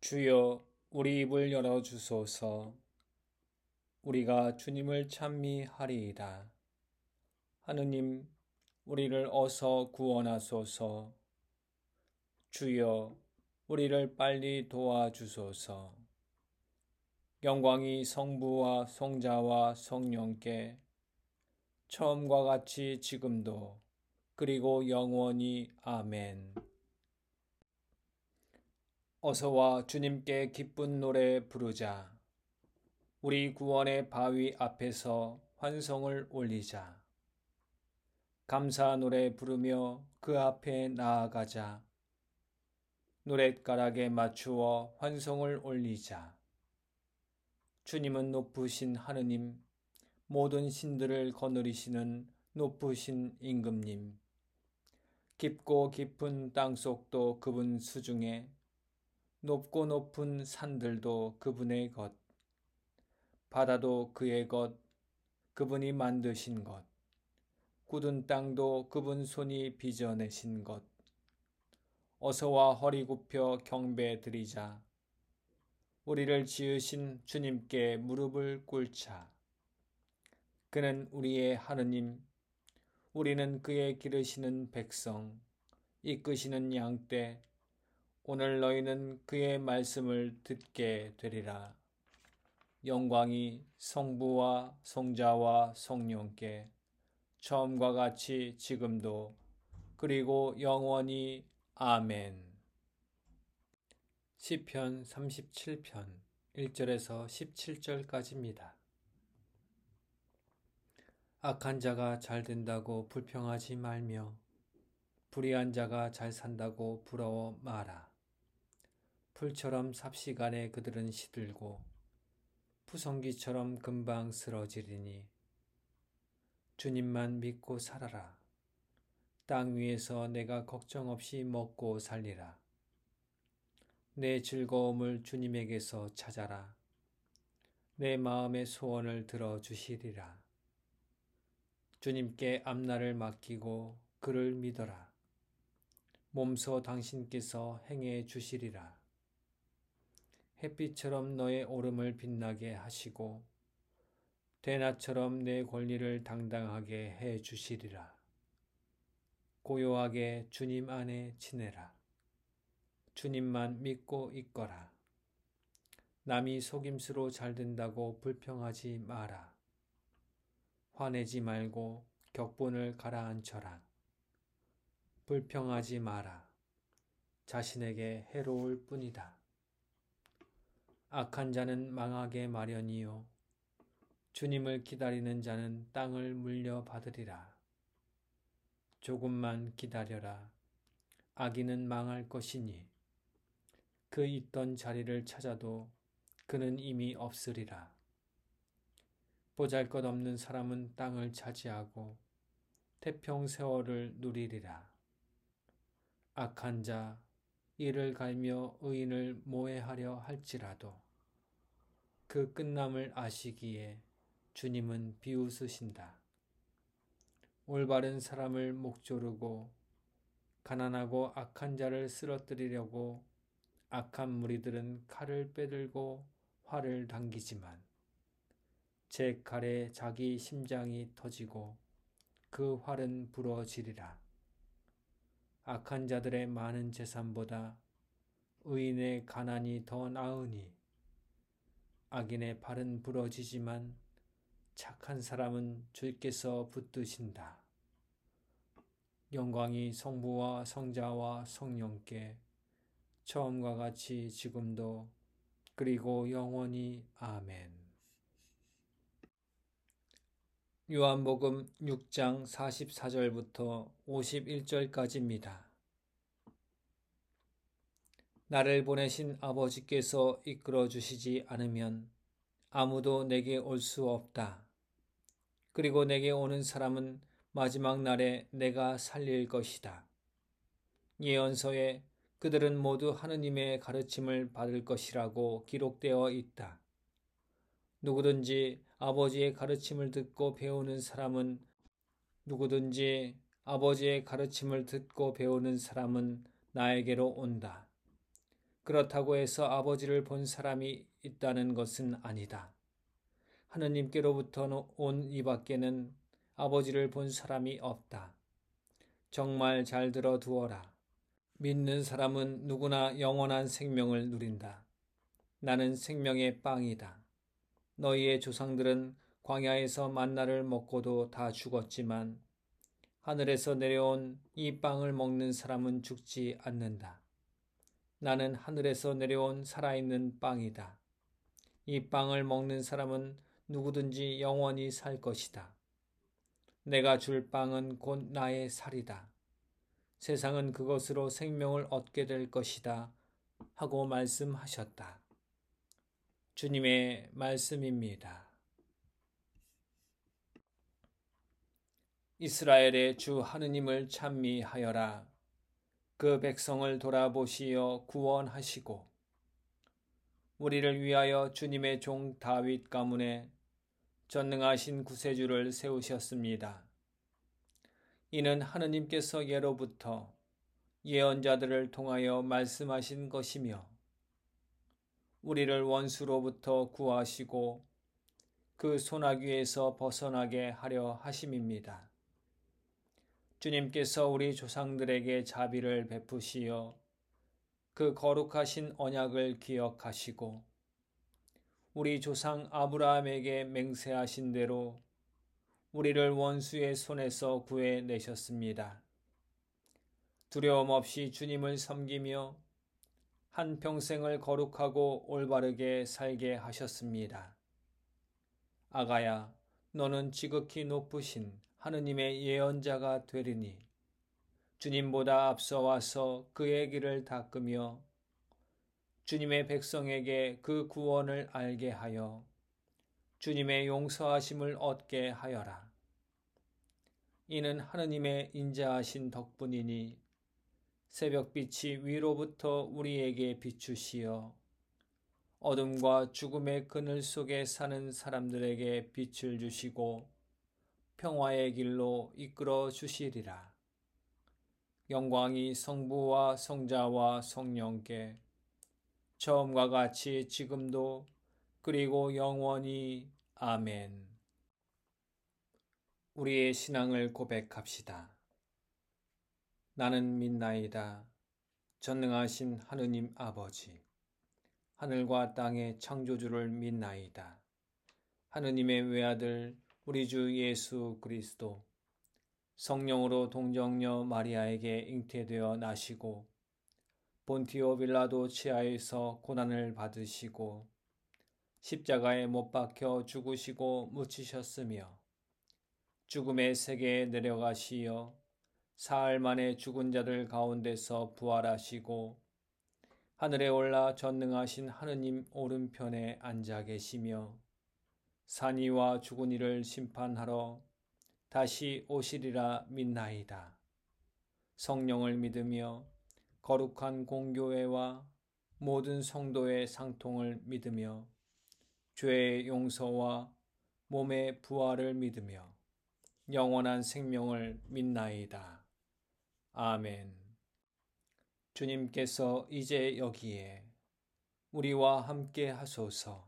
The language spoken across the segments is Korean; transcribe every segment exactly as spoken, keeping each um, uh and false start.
주여, 우리 입을 열어주소서. 우리가 주님을 찬미하리이다. 하느님, 우리를 어서 구원하소서. 주여, 우리를 빨리 도와주소서. 영광이 성부와 성자와 성령께 처음과 같이 지금도 그리고 영원히 아멘. 어서와 주님께 기쁜 노래 부르자. 우리 구원의 바위 앞에서 환성을 올리자. 감사 노래 부르며 그 앞에 나아가자. 노랫가락에 맞추어 환성을 올리자. 주님은 높으신 하느님, 모든 신들을 거느리시는 높으신 임금님. 깊고 깊은 땅속도 그분 수중에, 높고 높은 산들도 그분의 것, 바다도 그의 것, 그분이 만드신 것, 굳은 땅도 그분 손이 빚어내신 것. 어서와 허리 굽혀 경배 드리자. 우리를 지으신 주님께 무릎을 꿇자. 그는 우리의 하느님, 우리는 그의 기르시는 백성, 이끄시는 양떼. 오늘 너희는 그의 말씀을 듣게 되리라. 영광이 성부와 성자와 성령께 처음과 같이 지금도 그리고 영원히 아멘. 시편 삼십칠 편 일 절에서 십칠 절까지입니다. 악한 자가 잘 된다고 불평하지 말며 불의한 자가 잘 산다고 부러워 마라. 풀처럼 삽시간에 그들은 시들고 푸성기처럼 금방 쓰러지리니 주님만 믿고 살아라. 땅 위에서 내가 걱정 없이 먹고 살리라. 내 즐거움을 주님에게서 찾아라. 내 마음의 소원을 들어주시리라. 주님께 앞날을 맡기고 그를 믿어라. 몸소 당신께서 행해 주시리라. 햇빛처럼 너의 오름을 빛나게 하시고 대낮처럼 내 권리를 당당하게 해 주시리라. 고요하게 주님 안에 지내라. 주님만 믿고 있거라. 남이 속임수로 잘 된다고 불평하지 마라. 화내지 말고 격분을 가라앉혀라. 불평하지 마라. 자신에게 해로울 뿐이다. 악한 자는 망하게 마련이요 주님을 기다리는 자는 땅을 물려받으리라. 조금만 기다려라. 악인은 망할 것이니 그 있던 자리를 찾아도 그는 이미 없으리라. 보잘것없는 사람은 땅을 차지하고 태평세월을 누리리라. 악한 자 이를 갈며 의인을 모해하려 할지라도 그 끝남을 아시기에 주님은 비웃으신다. 올바른 사람을 목조르고 가난하고 악한 자를 쓰러뜨리려고 악한 무리들은 칼을 빼들고 활을 당기지만 제 칼에 자기 심장이 터지고 그 활은 부러지리라. 악한 자들의 많은 재산보다 의인의 가난이 더 나으니 악인의 팔은 부러지지만 착한 사람은 주께서 붙드신다. 영광이 성부와 성자와 성령께 처음과 같이 지금도 그리고 영원히 아멘. 요한복음 육 장 사십사 절부터 오십일 절까지입니다. 나를 보내신 아버지께서 이끌어 주시지 않으면 아무도 내게 올 수 없다. 그리고 내게 오는 사람은 마지막 날에 내가 살릴 것이다. 예언서에 그들은 모두 하느님의 가르침을 받을 것이라고 기록되어 있다. 누구든지 아버지의 가르침을 듣고 배우는 사람은 누구든지 아버지의 가르침을 듣고 배우는 사람은 나에게로 온다. 그렇다고 해서 아버지를 본 사람이 있다는 것은 아니다. 하느님께로부터 온 이밖에는 아버지를 본 사람이 없다. 정말 잘 들어두어라. 믿는 사람은 누구나 영원한 생명을 누린다. 나는 생명의 빵이다. 너희의 조상들은 광야에서 만나를 먹고도 다 죽었지만 하늘에서 내려온 이 빵을 먹는 사람은 죽지 않는다. 나는 하늘에서 내려온 살아있는 빵이다. 이 빵을 먹는 사람은 누구든지 영원히 살 것이다. 내가 줄 빵은 곧 나의 살이다. 세상은 그것으로 생명을 얻게 될 것이다. 하고 말씀하셨다. 주님의 말씀입니다. 이스라엘의 주 하느님을 찬미하여라. 그 백성을 돌아보시어 구원하시고 우리를 위하여 주님의 종 다윗 가문에 전능하신 구세주를 세우셨습니다. 이는 하느님께서 예로부터 예언자들을 통하여 말씀하신 것이며 우리를 원수로부터 구하시고 그 소나귀에서 벗어나게 하려 하심입니다. 주님께서 우리 조상들에게 자비를 베푸시어 그 거룩하신 언약을 기억하시고 우리 조상 아브라함에게 맹세하신 대로 우리를 원수의 손에서 구해내셨습니다. 두려움 없이 주님을 섬기며 한평생을 거룩하고 올바르게 살게 하셨습니다. 아가야, 너는 지극히 높으신 하느님의 예언자가 되리니 주님보다 앞서와서 그의 길을 닦으며 주님의 백성에게 그 구원을 알게 하여 주님의 용서하심을 얻게 하여라. 이는 하느님의 인자하신 덕분이니 새벽빛이 위로부터 우리에게 비추시어 어둠과 죽음의 그늘 속에 사는 사람들에게 빛을 주시고 평화의 길로 이끌어 주시리라. 영광이 성부와 성자와 성령께 처음과 같이 지금도 그리고 영원히 아멘. 우리의 신앙을 고백합시다. 나는 믿나이다. 전능하신 하느님 아버지, 하늘과 땅의 창조주를 믿나이다. 하느님의 외아들 우리 주 예수 그리스도 성령으로 동정녀 마리아에게 잉태되어 나시고 본티오 빌라도 치하에서 고난을 받으시고 십자가에 못 박혀 죽으시고 묻히셨으며 죽음의 세계에 내려가시어 사흘 만에 죽은 자들 가운데서 부활하시고 하늘에 올라 전능하신 하느님 오른편에 앉아 계시며 산이와 죽은 이를 심판하러 다시 오시리라 믿나이다. 성령을 믿으며 거룩한 공교회와 모든 성도의 상통을 믿으며 죄의 용서와 몸의 부활을 믿으며 영원한 생명을 믿나이다. 아멘. 주님께서 이제 여기에 우리와 함께 하소서.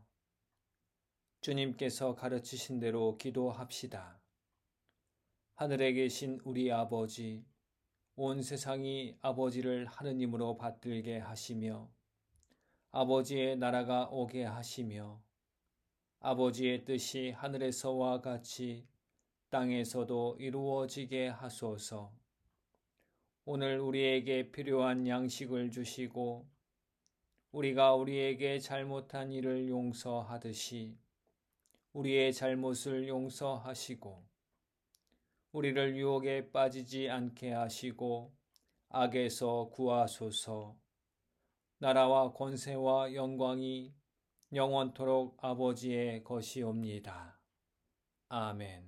주님께서 가르치신 대로 기도합시다. 하늘에 계신 우리 아버지, 온 세상이 아버지를 하느님으로 받들게 하시며 아버지의 나라가 오게 하시며 아버지의 뜻이 하늘에서와 같이 땅에서도 이루어지게 하소서. 오늘 우리에게 필요한 양식을 주시고 우리가 우리에게 잘못한 일을 용서하듯이 우리의 잘못을 용서하시고 우리를 유혹에 빠지지 않게 하시고 악에서 구하소서. 나라와 권세와 영광이 영원토록 아버지의 것이옵니다. 아멘.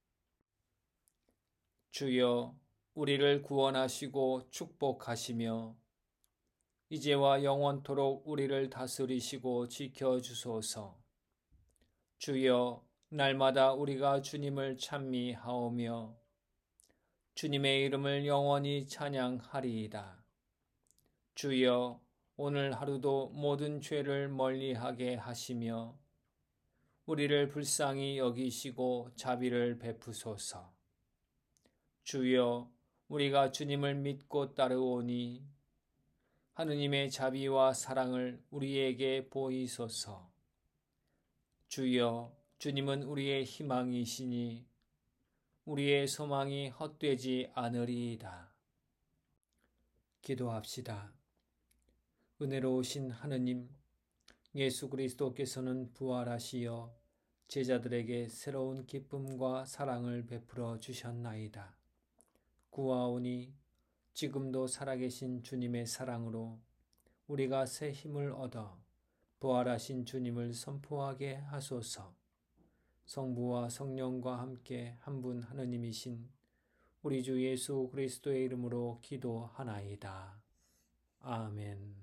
주여, 우리를 구원하시고 축복하시며 이제와 영원토록 우리를 다스리시고 지켜주소서. 주여, 날마다 우리가 주님을 찬미하오며 주님의 이름을 영원히 찬양하리이다. 주여, 오늘 하루도 모든 죄를 멀리하게 하시며 우리를 불쌍히 여기시고 자비를 베푸소서. 주여, 우리가 주님을 믿고 따르오니 하느님의 자비와 사랑을 우리에게 보이소서. 주여, 주님은 우리의 희망이시니 우리의 소망이 헛되지 않으리이다. 기도합시다. 은혜로우신 하느님, 예수 그리스도께서는 부활하시어 제자들에게 새로운 기쁨과 사랑을 베풀어 주셨나이다. 구하오니 지금도 살아계신 주님의 사랑으로 우리가 새 힘을 얻어 부활하신 주님을 선포하게 하소서. 성부와 성령과 함께 한 분 하느님이신 우리 주 예수 그리스도의 이름으로 기도하나이다. 아멘.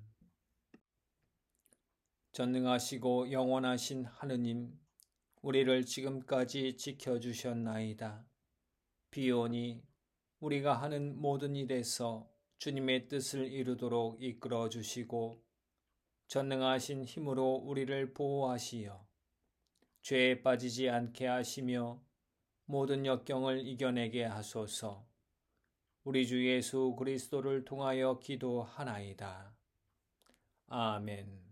전능하시고 영원하신 하느님, 우리를 지금까지 지켜주셨나이다. 비오니 우리가 하는 모든 일에서 주님의 뜻을 이루도록 이끌어 주시고 전능하신 힘으로 우리를 보호하시어 죄에 빠지지 않게 하시며 모든 역경을 이겨내게 하소서. 우리 주 예수 그리스도를 통하여 기도하나이다. 아멘.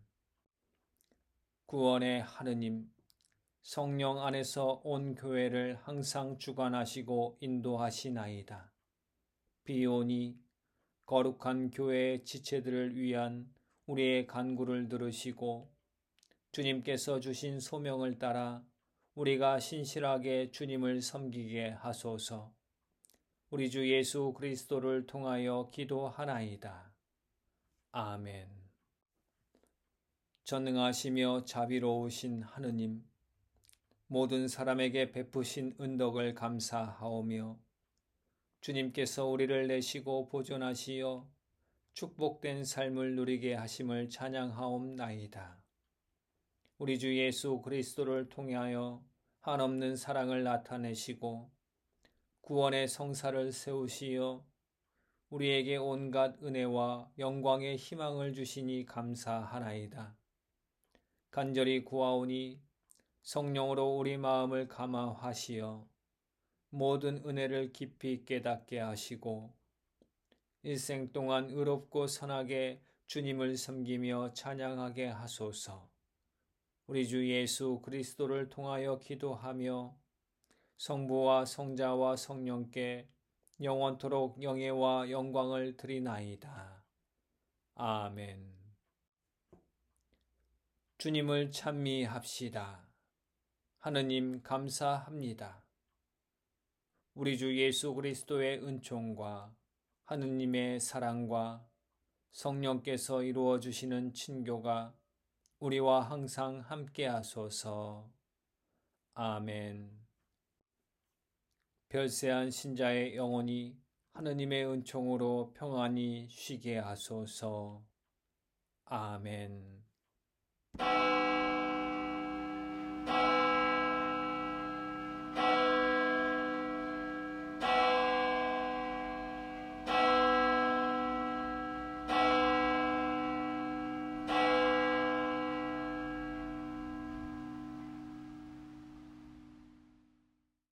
구원의 하느님, 성령 안에서 온 교회를 항상 주관하시고 인도하시나이다. 비오니 거룩한 교회의 지체들을 위한 우리의 간구를 들으시고 주님께서 주신 소명을 따라 우리가 신실하게 주님을 섬기게 하소서. 우리 주 예수 그리스도를 통하여 기도하나이다. 아멘. 전능하시며 자비로우신 하느님, 모든 사람에게 베푸신 은덕을 감사하오며 주님께서 우리를 내시고 보존하시어 축복된 삶을 누리게 하심을 찬양하옵나이다. 우리 주 예수 그리스도를 통하여 한없는 사랑을 나타내시고 구원의 성사를 세우시어 우리에게 온갖 은혜와 영광의 희망을 주시니 감사하나이다. 간절히 구하오니 성령으로 우리 마음을 감화하시어 모든 은혜를 깊이 깨닫게 하시고 일생 동안 의롭고 선하게 주님을 섬기며 찬양하게 하소서. 우리 주 예수 그리스도를 통하여 기도하며 성부와 성자와 성령께 영원토록 영예와 영광을 드리나이다. 아멘. 주님을 찬미합시다. 하느님 감사합니다. 우리 주 예수 그리스도의 은총과 하느님의 사랑과 성령께서 이루어 주시는 친교가 우리와 항상 함께 하소서. 아멘. 별세한 신자의 영혼이 하느님의 은총으로 평안히 쉬게 하소서. 아멘.